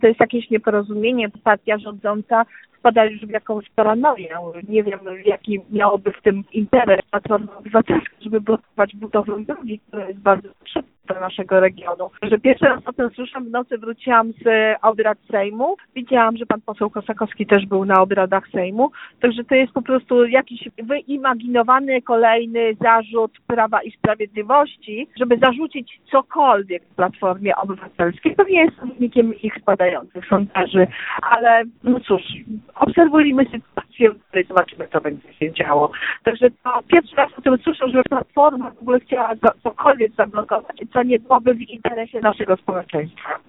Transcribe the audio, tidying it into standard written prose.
to jest jakieś nieporozumienie, partia rządząca wpada już w jakąś paranoję. Nie wiem, jaki miałoby w tym interes Platformy Obywatelskiej, żeby blokować budowę drogi, która jest bardzo potrzebna do naszego regionu. Że pierwszy raz o tym słyszę, w nocy wróciłam z obrad Sejmu. Widziałam, że pan poseł Kosakowski też był na obradach Sejmu. Także to jest po prostu jakiś wyimaginowany kolejny zarzut Prawa i Sprawiedliwości, żeby zarzucić cokolwiek Platformie Obywatelskiej. To nie jest wynikiem ich spadających sondaży, ale no cóż, obserwujmy sytuację i zobaczymy, co będzie się działo. Także to pierwszy raz o tym słyszę, że Platforma w ogóle chciała cokolwiek zablokować, co nie byłoby w interesie naszego społeczeństwa.